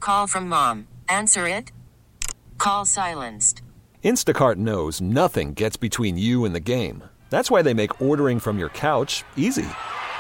Call from mom. Answer it. Call silenced. Instacart knows nothing gets between you and the game. That's why they make ordering from your couch easy.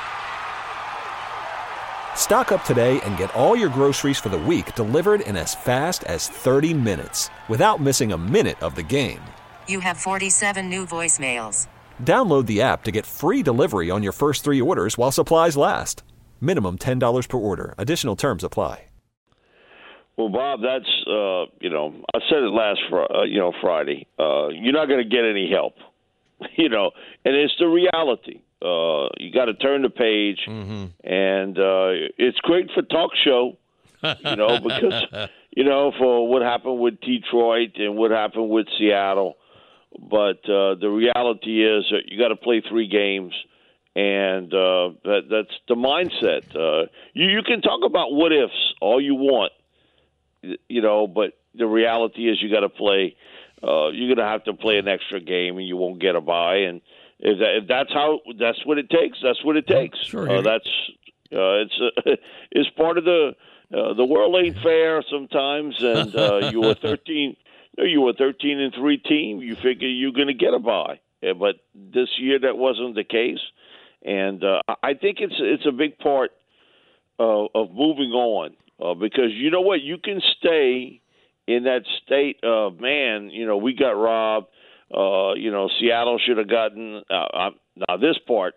Stock up today and get all your groceries for the week delivered in as fast as 30 minutes without missing a minute of the game. You have 47 new voicemails. Download the app to get free delivery on your first 3 orders while supplies last. Minimum $10 per order. Additional terms apply. Well, Bob, that's, I said it last Friday. You're not going to get any help, and it's the reality. You got to turn the page, and it's great for talk show, because, for what happened with Detroit and what happened with Seattle. But the reality is that you got to play 3 games, and that's the mindset. You can talk about what ifs all you want, but the reality is you got to play. You're going to have to play an extra game, and you won't get a bye. And if that's what it takes. That's what it takes. Sure. It's part of the world ain't fair sometimes, and you were 13. You were 13-3 team. You figure you're going to get a bye, but this year that wasn't the case, and I think it's a big part of moving on because you know what, you can stay in that state of we got robbed. Seattle should have gotten now this part.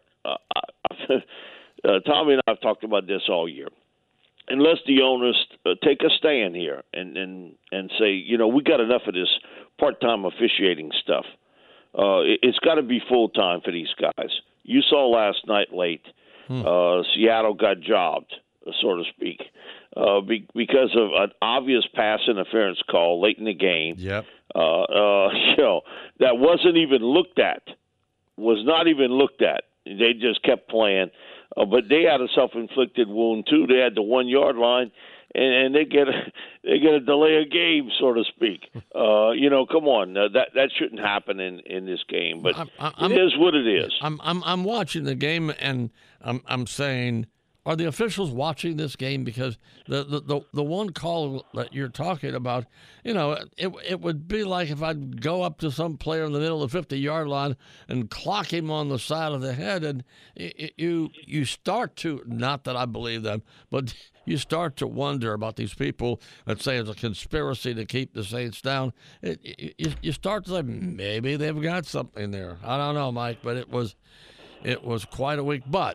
Tommy and I have talked about this all year. Unless the owners take a stand here and say, we got enough of this part-time officiating stuff. It's got to be full-time for these guys. You saw last night late, Seattle got jobbed, so to speak, because of an obvious pass interference call late in the game. Yep. That wasn't even looked at. Was not even looked at. They just kept playing. But they had a self-inflicted wound too. They had the 1-yard line, and they get a delay of game, so to speak. Come on, that shouldn't happen in this game. But it is what it is. I'm watching the game, and I'm saying, are the officials watching this game? Because the one call that you're talking about, it would be like if I'd go up to some player in the middle of the 50-yard line and clock him on the side of the head, and you start to, not that I believe them, but you start to wonder about these people that say it's a conspiracy to keep the Saints down. You start to say maybe they've got something there. I don't know, Mike, but it was quite a week. But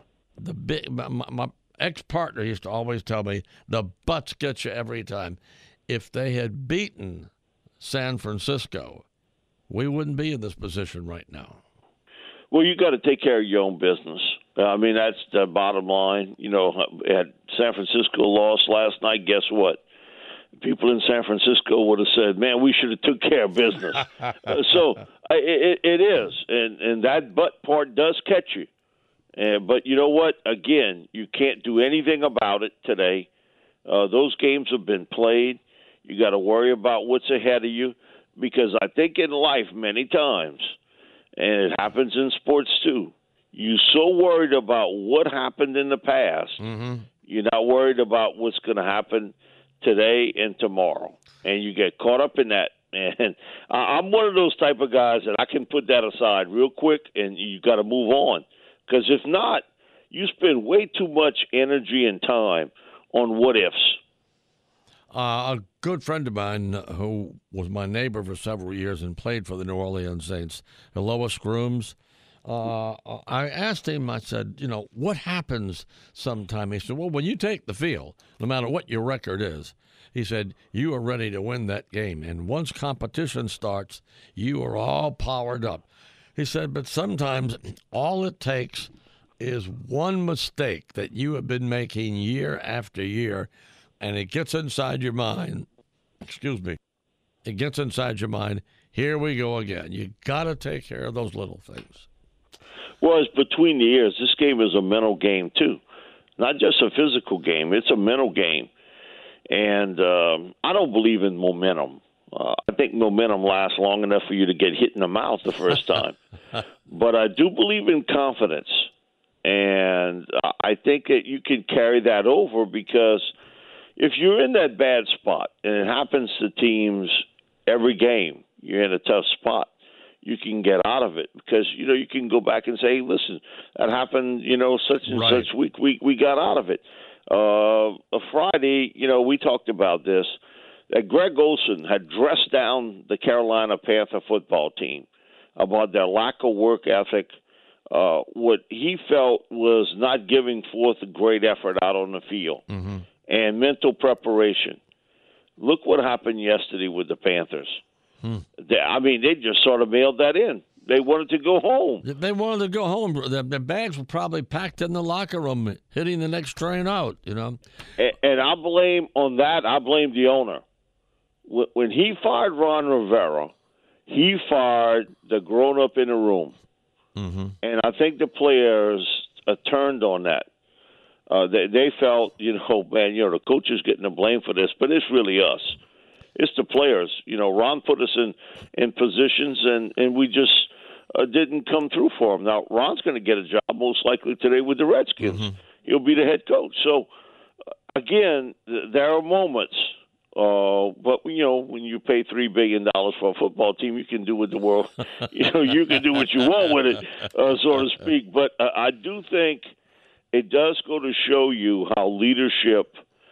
my ex-partner used to always tell me the butts get you every time. If they had beaten San Francisco, we wouldn't be in this position right now. Well, you got to take care of your own business. That's the bottom line. Had San Francisco lost last night, guess what? People in San Francisco would have said, man, we should have took care of business. So it is, and that butt part does catch you. But you know what? Again, you can't do anything about it today. Those games have been played. You got to worry about what's ahead of you because I think in life many times, and it happens in sports too, you're so worried about what happened in the past, you're not worried about what's going to happen today and tomorrow. And you get caught up in that. And I'm one of those type of guys that I can put that aside real quick and you got to move on. Because if not, you spend way too much energy and time on what ifs. A good friend of mine who was my neighbor for several years and played for the New Orleans Saints, Lois Grooms, I asked him, I said, what happens sometime? He said, well, when you take the field, no matter what your record is, he said, you are ready to win that game. And once competition starts, you are all powered up. He said, but sometimes all it takes is one mistake that you have been making year after year, and it gets inside your mind. It gets inside your mind. Here we go again. You got to take care of those little things. Well, it's between the ears. This game is a mental game, too. Not just a physical game. It's a mental game. And I don't believe in momentum. I think momentum lasts long enough for you to get hit in the mouth the first time. But I do believe in confidence. And I think that you can carry that over because, if you're in that bad spot, and it happens to teams every game, you're in a tough spot, you can get out of it because, you can go back and say, hey, listen, that happened, such and such week. We got out of it. Friday, we talked about this, that Greg Olson had dressed down the Carolina Panther football team about their lack of work ethic, what he felt was not giving forth a great effort out on the field, and mental preparation. Look what happened yesterday with the Panthers. They just sort of mailed that in. They wanted to go home. They wanted to go home. Their bags were probably packed in the locker room, hitting the next train out, And I blame the owner. When he fired Ron Rivera, he fired the grown-up in the room. And I think the players turned on that. They felt, the coach is getting the blame for this, but it's really us. It's the players. Ron put us in positions, and we just didn't come through for him. Now, Ron's going to get a job most likely today with the Redskins. He'll be the head coach. So, again, there are moments. But, when you pay $3 billion for a football team, you can do with the world. You can do what you want with it, so to speak. But I do think it does go to show you how leadership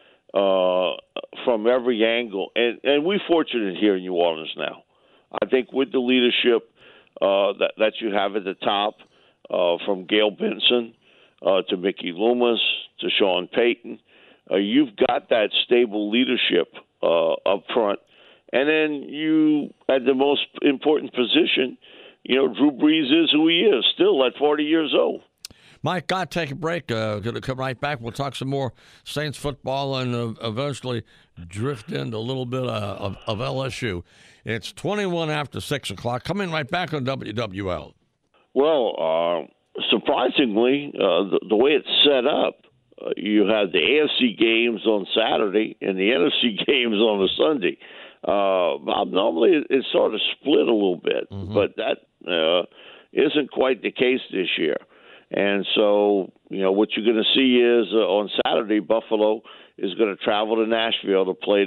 from every angle, and we're fortunate here in New Orleans now. I think with the leadership that you have at the top, from Gail Benson to Mickey Loomis to Sean Payton, you've got that stable leadership up front. And then you, at the most important position, Drew Brees is who he is, still at 40 years old. Mike, got to take a break. Going to come right back. We'll talk some more Saints football and eventually drift into a little bit of LSU. It's 21 after 6 o'clock. Coming right back on WWL. Well, surprisingly, the way it's set up, you have the AFC games on Saturday and the NFC games on a Sunday. Bob, normally it's sort of split a little bit, but that isn't quite the case this year. And so, what you're going to see is on Saturday, Buffalo is going to travel to Nashville to play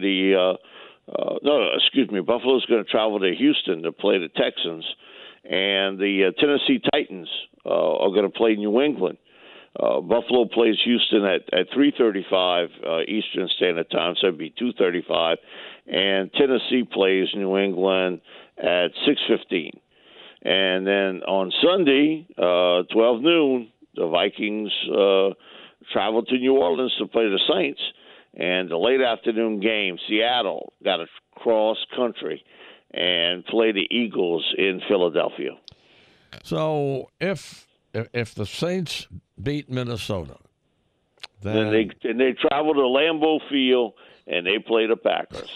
Buffalo's going to travel to Houston to play the Texans. And the Tennessee Titans are going to play New England. Buffalo plays Houston at 3:35 Eastern Standard Time, so it'd be 2:35. And Tennessee plays New England at 6:15. And then on Sunday, 12 noon, the Vikings travel to New Orleans to play the Saints. And the late afternoon game, Seattle got to cross country and play the Eagles in Philadelphia. So if the Saints beat Minnesota, then they travel to Lambeau Field and they play the Packers.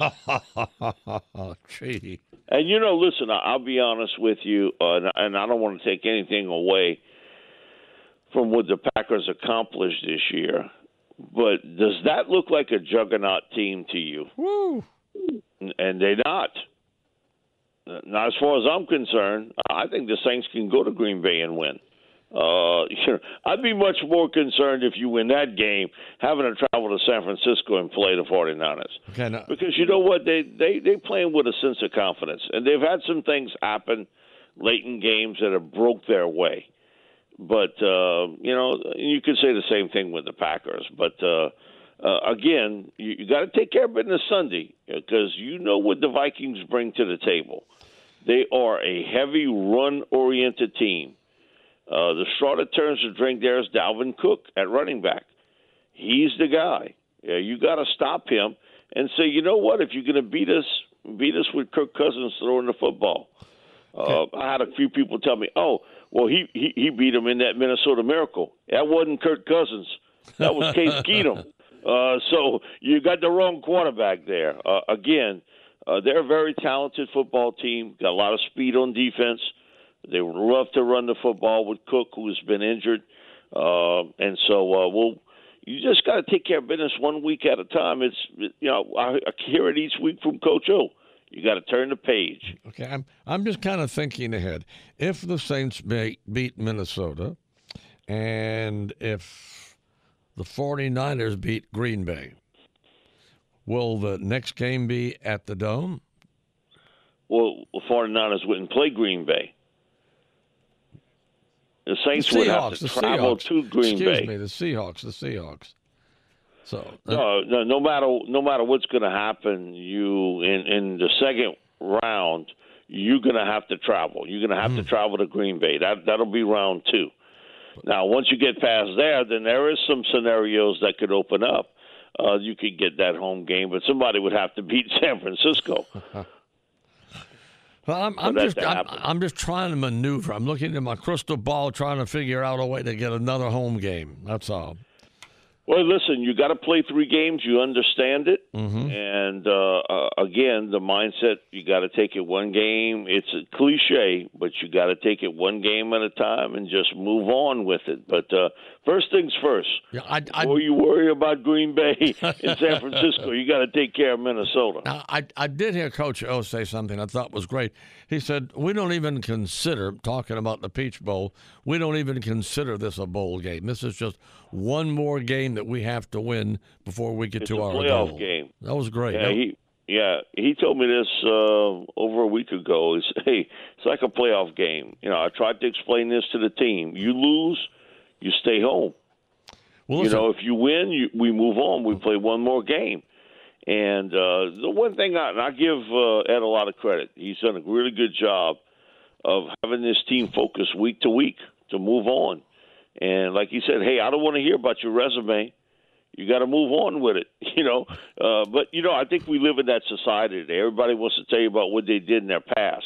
Gee. And, listen, I'll be honest with you, and I don't want to take anything away from what the Packers accomplished this year, but does that look like a juggernaut team to you? Woo. And they're not. Now, as far as I'm concerned, I think the Saints can go to Green Bay and win. I'd be much more concerned if you win that game having to travel to San Francisco and play the 49ers. Okay, no. Because you know what? They playing with a sense of confidence. And they've had some things happen late in games that have broke their way. But, you could say the same thing with the Packers. But, again, you got to take care of business Sunday because you know what the Vikings bring to the table. They are a heavy run-oriented team. The straw that turns the drink there is Dalvin Cook at running back. He's the guy. You got to stop him and say, you know what? If you're going to beat us with Kirk Cousins throwing the football. I had a few people tell me, oh, well, he beat him in that Minnesota Miracle. That wasn't Kirk Cousins. That was Case Keenum. So you got the wrong quarterback there. Again, they're a very talented football team, got a lot of speed on defense. They would love to run the football with Cook, who has been injured. And so you just got to take care of business one week at a time. It's I hear it each week from Coach O. You got to turn the page. Okay, I'm just kind of thinking ahead. If the Saints beat Minnesota and if the 49ers beat Green Bay, Will the next game be at the Dome? Well, the 49ers wouldn't play Green Bay. The Saints would have to travel to Green Bay. Excuse me, the Seahawks. So no matter what's going to happen, you in the second round, you're going to have to travel. You're going to have to travel to Green Bay. That'll be round 2. Now, once you get past there, then there is some scenarios that could open up. You could get that home game, but somebody would have to beat San Francisco. Well, I'm just trying to maneuver. I'm looking at my crystal ball, trying to figure out a way to get another home game. That's all. Well, listen, you got to play 3 games. You understand it. Mm-hmm. And, again, the mindset, you got to take it one game. It's a cliche, but you got to take it one game at a time and just move on with it. But first things first. Yeah, before you worry about Green Bay and San Francisco, you got to take care of Minnesota. Now, I did hear Coach O say something I thought was great. He said, we don't even consider, talking about the Peach Bowl, we don't even consider this a bowl game. This is just one more game that we have to win before we get to our goal. It's a playoff game. That was great. He told me this over a week ago. He said, hey, it's like a playoff game. I tried to explain this to the team. You lose, you stay home. Well, if you win, we move on. We play one more game. And the one thing, I give Ed a lot of credit. He's done a really good job of having this team focus week to week to move on. And like he said, hey, I don't want to hear about your resume. You got to move on with it, But, I think we live in that society today. Everybody wants to tell you about what they did in their past.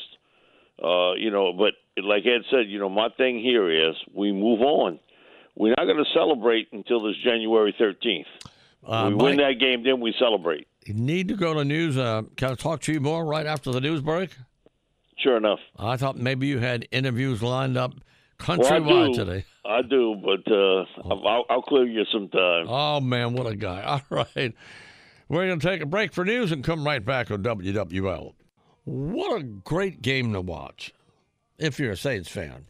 But like Ed said, my thing here is we move on. We're not going to celebrate until this January 13th. We win that game, then we celebrate. You need to go to news. Can I talk to you more right after the news break? Sure enough. I thought maybe you had interviews lined up countrywide today. I do, but I'll clear you some time. Oh, man, what a guy. All right. We're going to take a break for news and come right back on WWL. What a great game to watch if you're a Saints fan.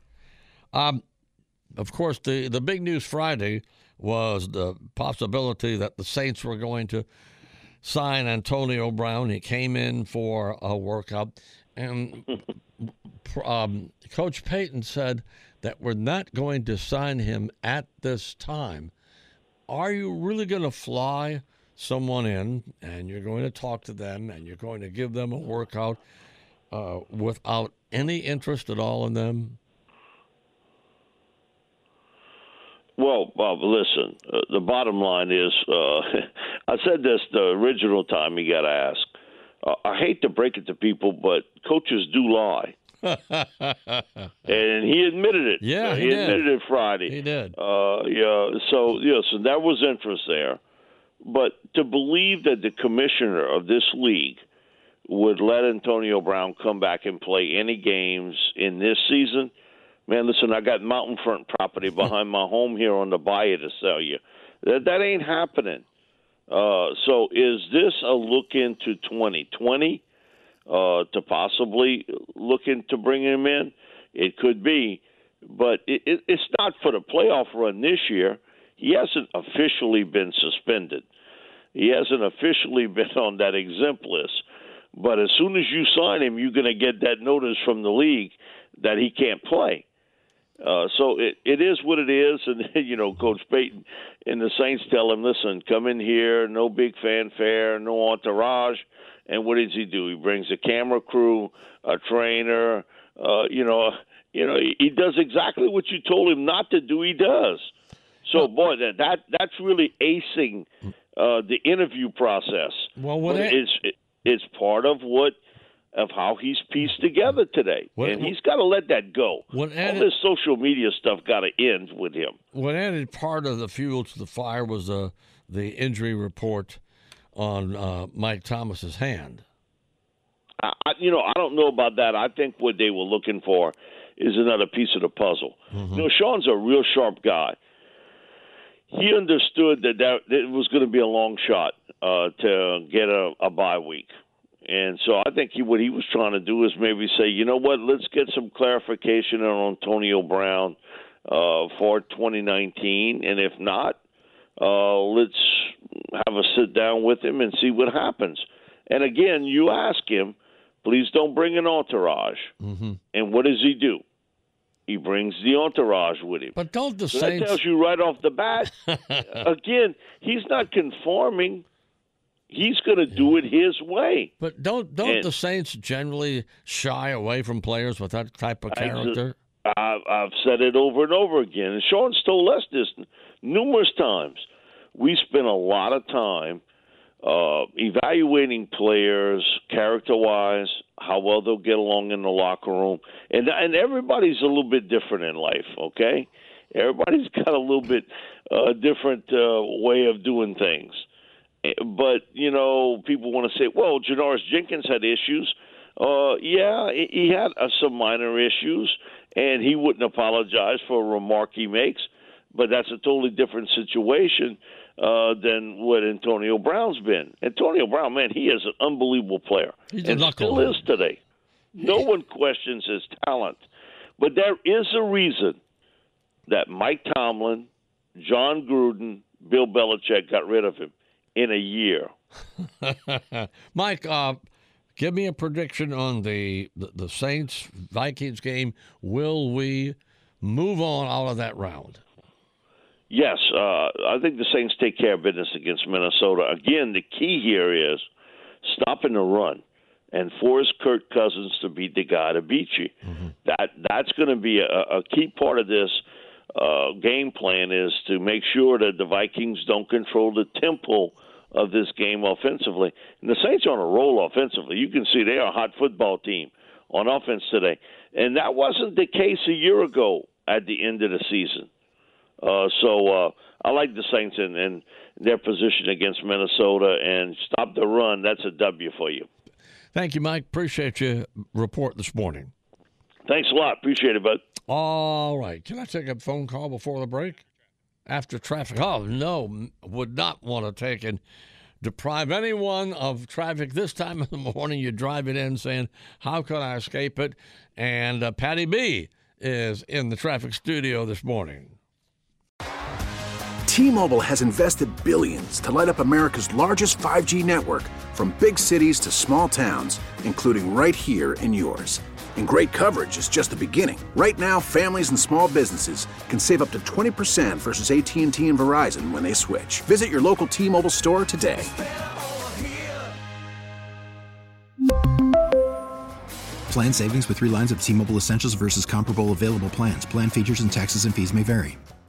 Of course, the big news Friday was the possibility that the Saints were going to sign Antonio Brown. He came in for a workout, and Coach Payton said that we're not going to sign him at this time. Are you really going to fly someone in, and you're going to talk to them, and you're going to give them a workout without any interest at all in them? Well, Bob, listen, the bottom line is, I said this the original time you got to ask. I hate to break it to people, but coaches do lie. And he admitted it. Yeah, he admitted it Friday. He did. So there was interest there. But to believe that the commissioner of this league would let Antonio Brown come back and play any games in this season, man, listen, I got mountain front property behind my home here on the bayou to sell you. That ain't happening. So is this a look into 2020 to possibly look into bringing him in? It could be. But it's not for the playoff run this year. He hasn't officially been suspended. He hasn't officially been on that exempt list. But as soon as you sign him, you're going to get that notice from the league that he can't play. So it is what it is, and Coach Payton and the Saints tell him, "Listen, come in here, no big fanfare, no entourage." And what does he do? He brings a camera crew, a trainer. He does exactly what you told him not to do. He does. So, boy, that's really acing the interview process. Well, it's part of how he's pieced together today. And he's got to let that go. All this social media stuff got to end with him. What added part of the fuel to the fire was the injury report on Mike Thomas's hand. I don't know about that. I think what they were looking for is another piece of the puzzle. Mm-hmm. Sean's a real sharp guy. He understood that it was going to be a long shot to get a bye week. And so I think what he was trying to do is maybe say, you know what, let's get some clarification on Antonio Brown for 2019. And if not, Let's have a sit down with him and see what happens. And again, you ask him, please don't bring an entourage. Mm-hmm. And what does he do? He brings the entourage with him. But don't the So Saints... that tells you right off the bat, again, he's not conforming. He's going to do it his way. But don't the Saints generally shy away from players with that type of character? I've said it over and over again. And Sean's told us this numerous times. We spend a lot of time evaluating players character-wise, how well they'll get along in the locker room. And everybody's a little bit different in life, okay? Everybody's got a little bit different way of doing things. But, people want to say, well, Janoris Jenkins had issues. Yeah, he had some minor issues, and he wouldn't apologize for a remark he makes. But that's a totally different situation than what Antonio Brown's been. Antonio Brown, man, he is an unbelievable player. And still is today. No one questions his talent. But there is a reason that Mike Tomlin, John Gruden, Bill Belichick got rid of him in a year. Mike, give me a prediction on the Saints-Vikings game. Will we move on out of that round? Yes, I think the Saints take care of business against Minnesota. Again, the key here is stopping the run and force Kirk Cousins to be the guy to beat you. Mm-hmm. That's going to be a key part of this game plan, is to make sure that the Vikings don't control the tempo of this game offensively. And the Saints are on a roll offensively. You can see they are a hot football team on offense today. And that wasn't the case a year ago at the end of the season. So I like the Saints and their position against Minnesota, and stop the run. That's a W for you. Thank you, Mike. Appreciate your report this morning. Thanks a lot. Appreciate it, bud. All right. Can I take a phone call before the break? After traffic? Oh, no, would not want to take and deprive anyone of traffic this time of the morning. You drive it in saying, how can I escape it? And Patty B is in the traffic studio this morning. T-Mobile has invested billions to light up America's largest 5G network, from big cities to small towns, including right here in yours. And great coverage is just the beginning. Right now, families and small businesses can save up to 20% versus AT&T and Verizon when they switch. Visit your local T-Mobile store today. Plan savings with 3 lines of T-Mobile Essentials versus comparable available plans. Plan features and taxes and fees may vary.